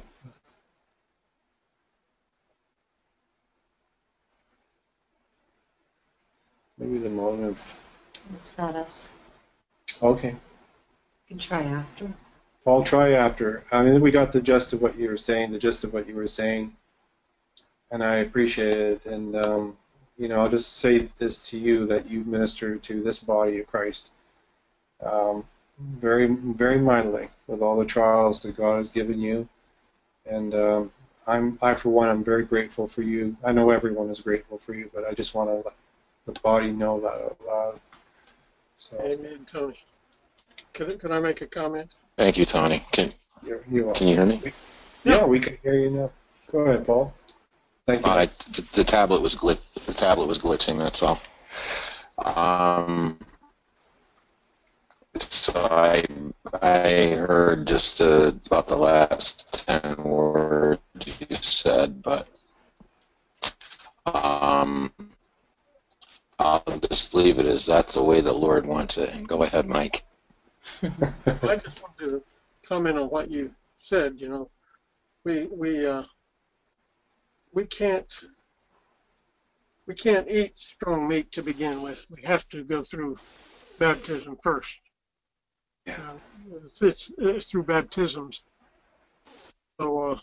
A: maybe the motive.
E: It's not us.
A: Okay.
E: You can try after.
A: I'll try after. I mean, we got the gist of what you were saying, and I appreciate it. And I'll just say this to you, that you minister to this body of Christ very, very mightily with all the trials that God has given you. And I for one, I'm very grateful for you. I know everyone is grateful for you, but I just want to let the body know that out loud. So.
F: Amen, Tony. Could I make a comment?
B: Thank you, Tony. Can you hear me?
A: Yeah, we can hear you now. Go ahead, Paul. Thank you.
B: The tablet was glitching. That's all. So I heard just about the last 10 words you said, but I'll just leave it as that's the way the Lord wants it. And go ahead, Mike.
F: I just wanted to comment on what you said. We can't eat strong meat to begin with. We have to go through baptism first.
A: Yeah.
F: It's through baptisms. So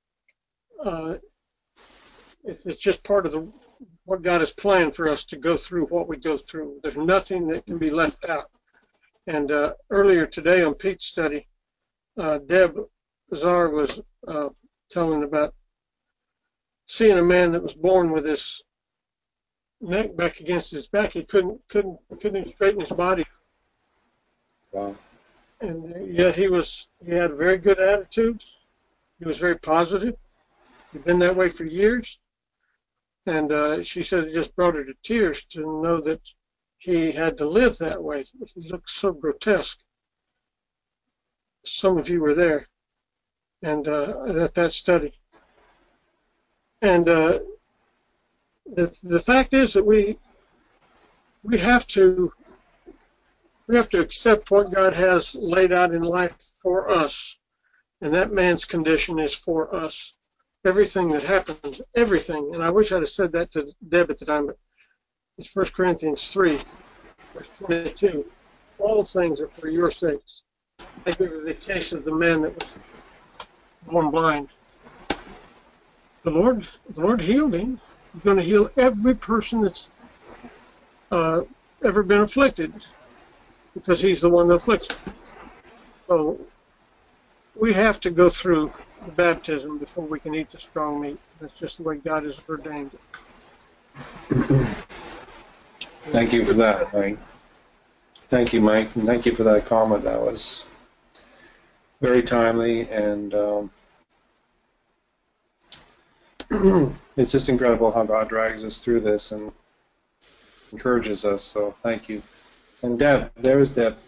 F: it's just part of what God has planned for us to go through what we go through. There's nothing that can be left out. And earlier today on Pete's study, Deb Azar was telling about seeing a man that was born with his neck back against his back. He couldn't even straighten his body.
A: Wow.
F: And yet he had a very good attitude. He was very positive. He'd been that way for years. And she said it just brought her to tears to know that he had to live that way. He looked so grotesque. Some of you were there, and at that study. And the fact is that we have to accept what God has laid out in life for us, and that man's condition is for us. Everything that happens, everything, and I wish I'd have said that to Deb at the time, but it's 1 Corinthians 3, verse 22. All things are for your sakes. I give you the case of the man that was born blind. The Lord healed him. He's going to heal every person that's ever been afflicted, because he's the one that afflicts. So we have to go through the baptism before we can eat the strong meat. That's just the way God has ordained it.
A: Thank you for that, Mike. Thank you, Mike, and thank you for that comment. That was very timely, and it's just incredible how God drags us through this and encourages us, so thank you. And Deb, there's Deb.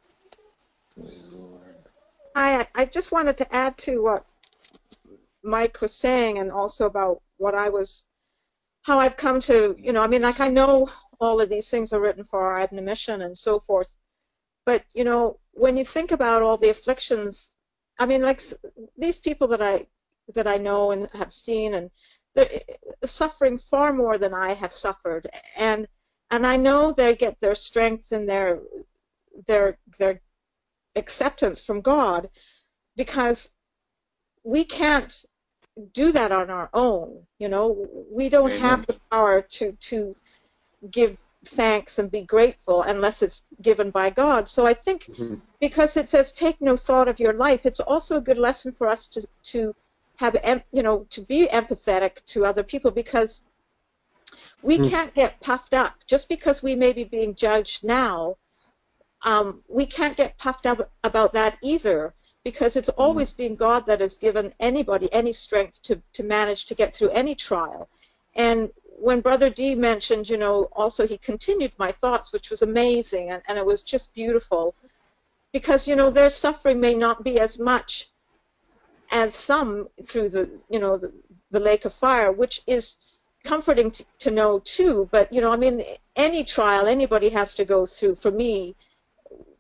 C: I just wanted to add to what Mike was saying, and also about how I've come to, I know all of these things are written for our admonition and so forth, but, when you think about all the afflictions, like these people that I know and have seen, and they're suffering far more than I have suffered, and I know they get their strength and their acceptance from God, because we can't do that on our own. We don't
A: Amen.
C: have the power to give thanks and be grateful unless it's given by God. So I think because it says take no thought of your life, it's also a good lesson for us to have to be empathetic to other people, because we can't get puffed up just because we may be being judged now. We can't get puffed up about that either, because it's always been God that has given anybody any strength to manage to get through any trial. And when Brother D mentioned, also he continued my thoughts, which was amazing, and it was just beautiful, because, their suffering may not be as much as some through the lake of fire, which is comforting to know too. But, any trial anybody has to go through, for me,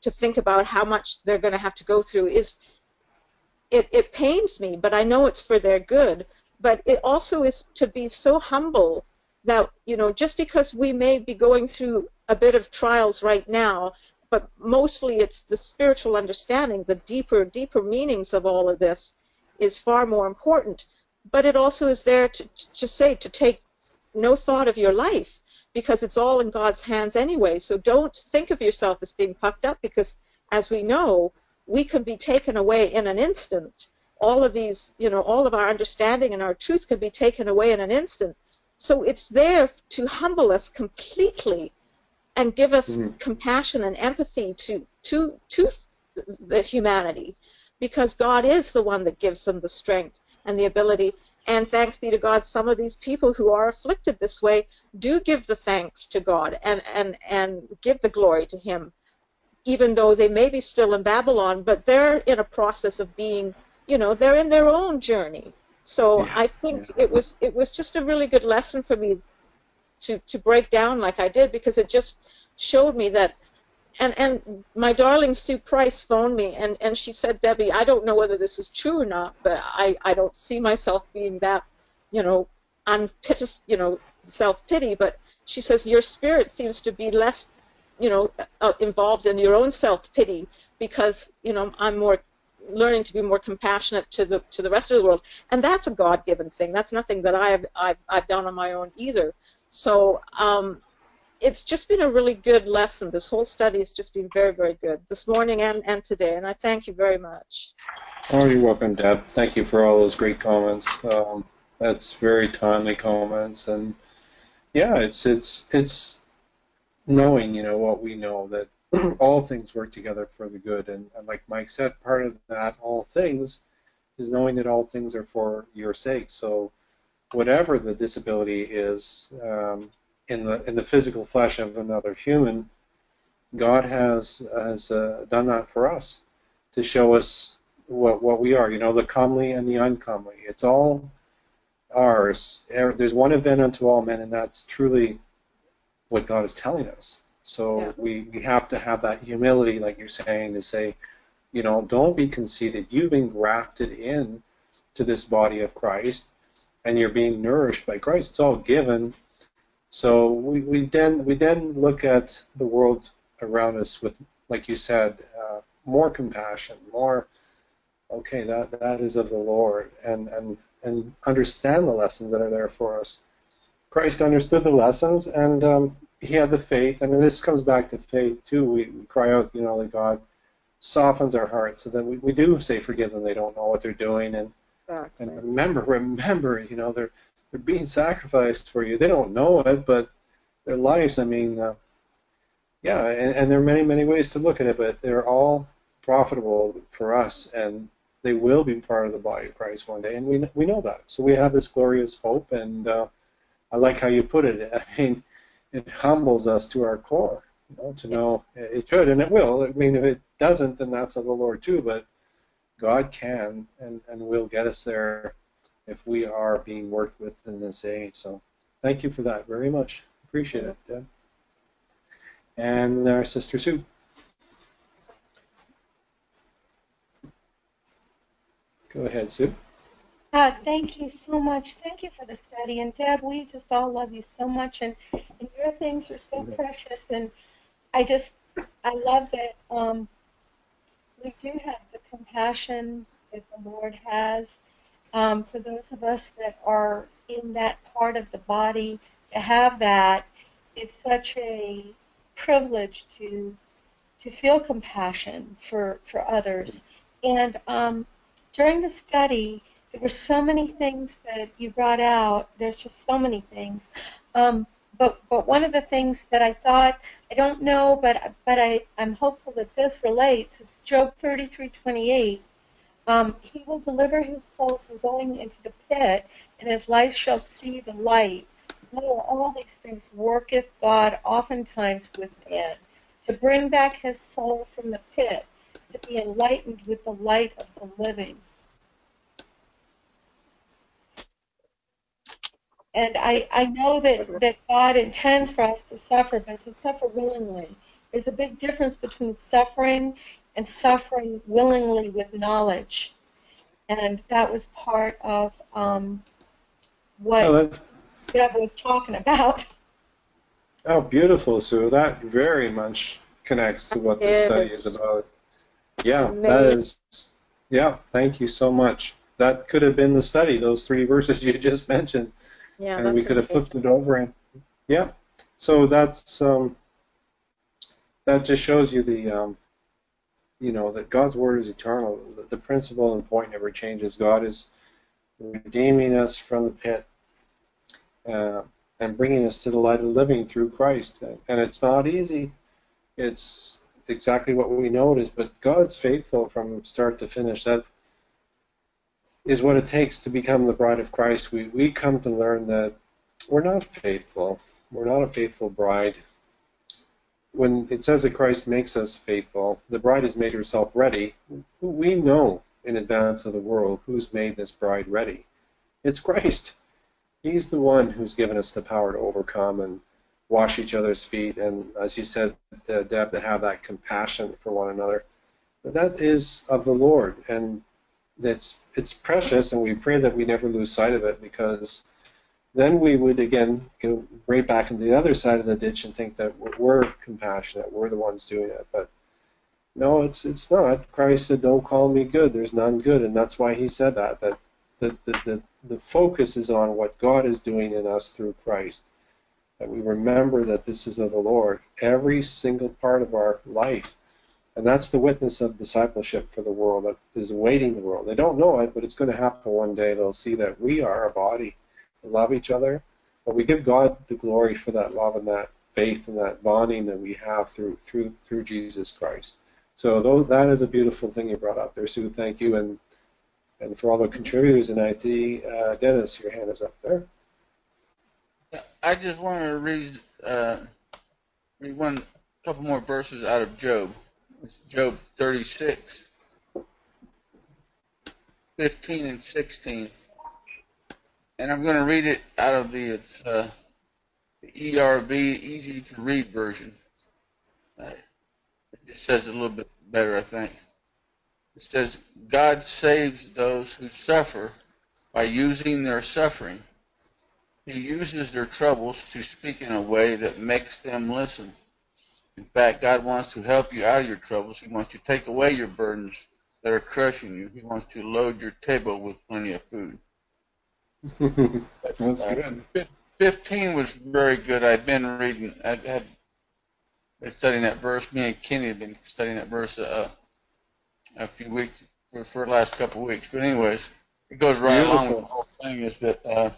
C: to think about how much they're going to have to go through is, it pains me, but I know it's for their good. But it also is to be so humble that, just because we may be going through a bit of trials right now, but mostly it's the spiritual understanding, the deeper meanings of all of this is far more important. But it also is there to take no thought of your life, because it's all in God's hands anyway. So don't think of yourself as being puffed up, because as we know, we can be taken away in an instant. All of these, all of our understanding and our truth can be taken away in an instant. So it's there to humble us completely and give us compassion and empathy to the humanity, because God is the one that gives them the strength and the ability. And thanks be to God, some of these people who are afflicted this way do give the thanks to God and give the glory to Him, even though they may be still in Babylon, but they're in a process of being, they're in their own journey. So I think it was just a really good lesson for me to break down like I did, because it just showed me that. And my darling Sue Price phoned me, and she said, Debbie, I don't know whether this is true or not, but I don't see myself being that, self-pity. But she says, your spirit seems to be less, involved in your own self-pity, because, I'm more learning to be more compassionate to the rest of the world. And that's a God-given thing. That's nothing that I've done on my own either. So, it's just been a really good lesson. This whole study has just been very, very good this morning and today, and I thank you very much.
A: Oh, you're welcome, Deb. Thank you for all those great comments. That's very timely comments, and yeah, it's knowing, what we know, that all things work together for the good, and like Mike said, part of that all things is knowing that all things are for your sake. So whatever the disability is, in the physical flesh of another human, God has done that for us to show us what we are. The comely and the uncomely. It's all ours. There's one event unto all men, and that's truly what God is telling us. So we have to have that humility, like you're saying, to say, don't be conceited. You've been grafted in to this body of Christ, and you're being nourished by Christ. It's all given. So we then look at the world around us with, like you said, more compassion, more, okay, that is of the Lord, and understand the lessons that are there for us. Christ understood the lessons, and he had the faith, and this comes back to faith too. We cry out, that God softens our hearts, so that we do say, forgive them, they don't know what they're doing, and remember, they're being sacrificed for you. They don't know it, but their lives, and there are many, many ways to look at it, but they're all profitable for us, and they will be part of the body of Christ one day, and we know that. So we have this glorious hope, and I like how you put it. I mean, it humbles us to our core, to know it should, and it will. I mean, if it doesn't, then that's of the Lord too, but God can and will get us there if we are being worked with in this age. So thank you for that very much. Appreciate it, Deb. And our sister Sue. Go ahead, Sue.
G: Thank you so much. Thank you for the study. And Deb, we just all love you so much, and your things are so precious. And I love that we do have the compassion that the Lord has for those of us that are in that part of the body. To have that, it's such a privilege to feel compassion for others. And during the study, there were so many things that you brought out. There's just so many things. But one of the things that I thought, I don't know, but I'm hopeful that this relates. It's Job 33:28. He will deliver his soul from going into the pit, and his life shall see the light. All these things worketh God oftentimes with man, to bring back his soul from the pit, to be enlightened with the light of the living. And I know that God intends for us to suffer, but to suffer willingly. there's a big difference between suffering and suffering willingly with knowledge. And that was part of what Deb was talking about.
A: Oh, beautiful, Sue. That very much connects to what this study is about. Yeah, that is. Yeah, thank you so much. That could have been the study, those 3 verses you just mentioned.
C: Yeah,
A: and we could have flipped it over. And yeah, so that's that just shows you the that God's word is eternal. The principle and point never changes. God is redeeming us from the pit and bringing us to the light of living through Christ. And it's not easy. It's exactly what we know it is, but God's faithful from start to finish. That is what it takes to become the bride of Christ. We come to learn that we're not faithful. We're not a faithful bride. When it says that Christ makes us faithful, the bride has made herself ready. We know in advance of the world who's made this bride ready. It's Christ. He's the one who's given us the power to overcome and wash each other's feet, and as you said, Deb, to have that compassion for one another. That is of the Lord, and it's precious, and we pray that we never lose sight of it, because then we would again go right back into the other side of the ditch and think that we're compassionate, we're the ones doing it. But no, it's not. Christ said, "Don't call me good. There's none good," and that's why he said that. That the focus is on what God is doing in us through Christ. That we remember that this is of the Lord, every single part of our life. And that's the witness of discipleship for the world that is awaiting the world. They don't know it, but it's going to happen one day. They'll see that we are a body. We love each other, but we give God the glory for that love and that faith and that bonding that we have through Jesus Christ. So that is a beautiful thing you brought up there, Sue. Thank you. And for all the contributors tonight, Dennis, your hand is up there.
H: I just wanted to read one couple more verses out of Job. It's Job 36, 15 and 16. And I'm going to read it out of the ERV, easy to read version. It just says it a little bit better, I think. It says, God saves those who suffer by using their suffering. He uses their troubles to speak in a way that makes them listen. In fact, God wants to help you out of your troubles. He wants to take away your burdens that are crushing you. He wants to load your table with plenty of food.
A: That's good.
H: 15 was very good. I'd been reading, I had been studying that verse. Me and Kenny had been studying that verse a few weeks, for the last couple of weeks. But anyways, it goes right along with the whole thing, is that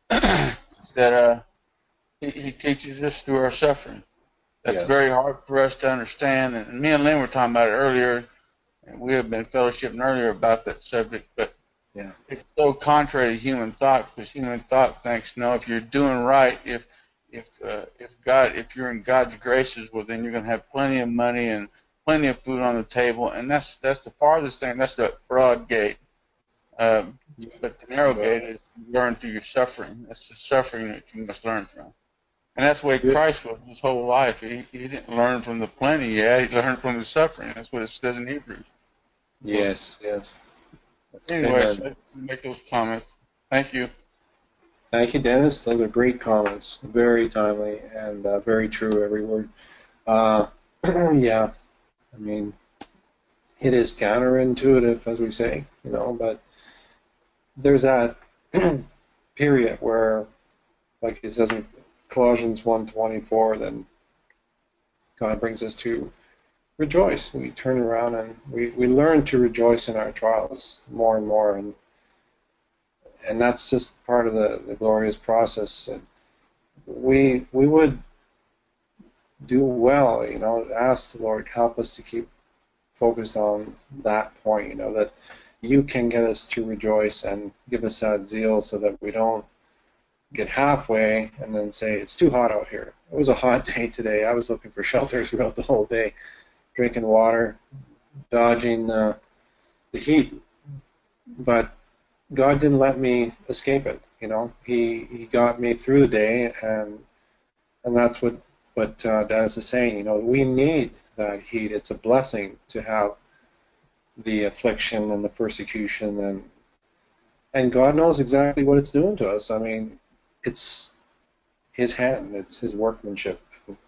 H: he teaches us through our suffering. That's very hard for us to understand. And me and Lynn were talking about it earlier, and we have been fellowshipping earlier about that subject. But it's so contrary to human thought, because human thought thinks, no, if you're doing right, if you're in God's graces, well, then you're going to have plenty of money and plenty of food on the table, and that's the farthest thing. That's the broad gate. But the narrow gate is you learn through your suffering. That's the suffering that you must learn from. And that's the way Christ was his whole life. He didn't learn from the plenty, he learned from the suffering. That's what it says in Hebrews.
A: Yes.
H: Anyways, I make those comments. Thank you.
A: Thank you, Dennis. Those are great comments. Very timely and very true, every word. Yeah, I mean, it is counterintuitive, as we say, but there's that period where, like it says in Colossians 1:24, then God brings us to rejoice. We turn around and we learn to rejoice in our trials more and more, and that's just part of the glorious process. And we would do well, ask the Lord, help us to keep focused on that point, that you can get us to rejoice and give us that zeal, so that we don't get halfway and then say, it's too hot out here. It was a hot day today. I was looking for shelter throughout the whole day, drinking water, dodging the heat. But God didn't let me escape it. He got me through the day, and that's what But Dennis is saying, we need that heat. It's a blessing to have the affliction and the persecution, and God knows exactly what it's doing to us. I mean, it's His hand, it's His workmanship.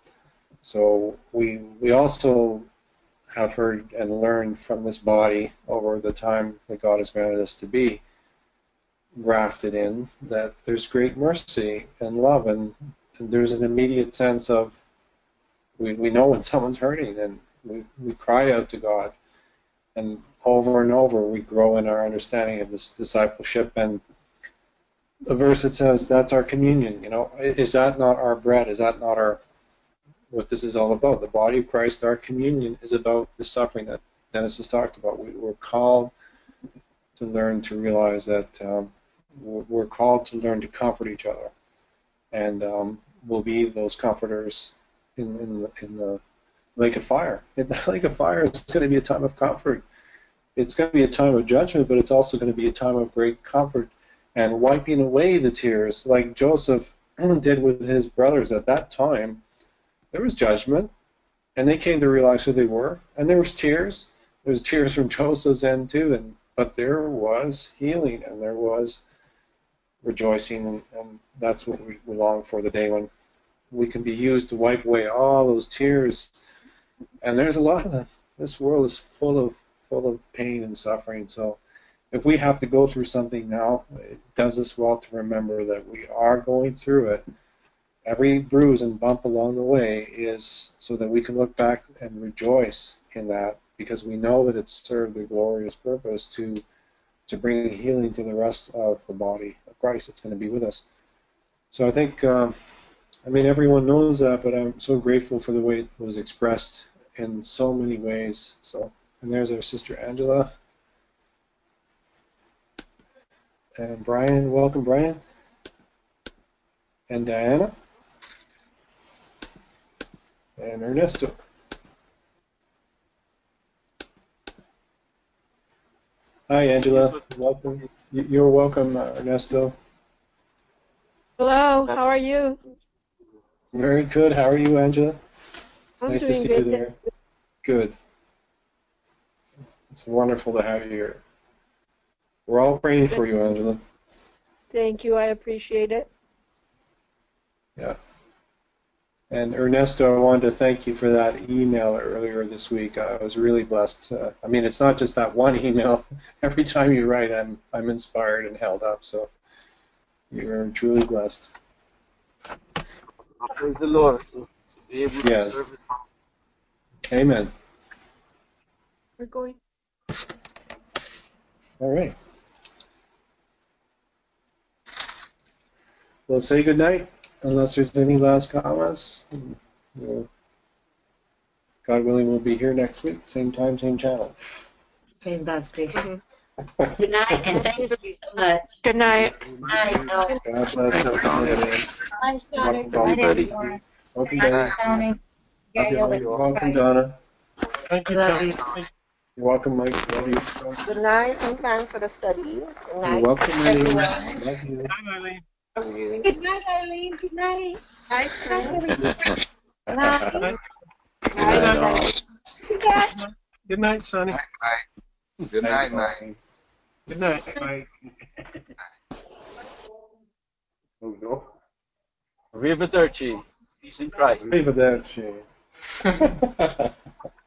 A: So we also have heard and learned from this body over the time that God has granted us to be grafted in, that there's great mercy and love, and there's an immediate sense of we know when someone's hurting, and we cry out to God, and over we grow in our understanding of this discipleship. And the verse that says that's our communion, is that not our bread? Is that not what this is all about? The body of Christ, our communion is about the suffering that Dennis has talked about. We're called to learn to realize that we're called to learn to comfort each other, and we'll be those comforters in the lake of fire. In the lake of fire, it's going to be a time of comfort. It's going to be a time of judgment, but it's also going to be a time of great comfort and wiping away the tears, like Joseph did with his brothers at that time. There was judgment, and they came to realize who they were, and there was tears. There was tears from Joseph's end too, but there was healing, and there was rejoicing, and that's what we long for, the day when we can be used to wipe away all those tears. And there's a lot of them. This world is full of pain and suffering. So if we have to go through something now, it does us well to remember that we are going through it. Every bruise and bump along the way is so that we can look back and rejoice in that, because we know that it's served a glorious purpose to bring healing to the rest of the body of Christ that's going to be with us. So I think, everyone knows that, but I'm so grateful for the way it was expressed in so many ways. So, and there's our sister Angela. And Brian, welcome Brian. And Diana. And Ernesto. Hi, Angela. Welcome. You're welcome, Ernesto.
G: Hello, how are you?
A: Very good. How are you, Angela? It's
G: I'm
A: nice to
G: doing
A: see
G: good.
A: you there. Good. It's wonderful to have you here. We're all praying for you, Angela.
G: Thank you. I appreciate it.
A: Yeah. And Ernesto, I wanted to thank you for that email earlier this week. I was really blessed. It's not just that one email. Every time you write, I'm inspired and held up. So you're truly blessed.
I: Praise the Lord. To be able to
A: Yes.
I: serve it.
A: Amen.
G: We're going.
A: All right. Well, say good night, unless there's any last comments. God willing, we'll be here next week, same time, same channel.
E: Same bus station.
J: Good night, and thank you so much.
C: Good night.
J: Night,
A: God bless everybody.
G: Hi,
A: Welcome,
B: Everybody.
A: Welcome, Betty.
E: Tony.
A: Welcome, Donna.
F: Thank you, Tony.
A: You're welcome, Mike. Love you.
J: Good night, and thanks for the study. Good
A: You're
J: night.
A: welcome, Eileen.
J: Everyone.
A: Love you.
F: Hi, Eileen.
J: Love you.
G: Good night, Eileen. Good night.
J: Hi, Chris. Good night.
B: Good night, all.
G: Good night.
F: Good night, Sonny.
K: Good night,
A: Thanks,
K: night.
F: Good night.
A: Bye. Oh, no.
I: Arrivederci. Peace in Christ.
A: Arrivederci.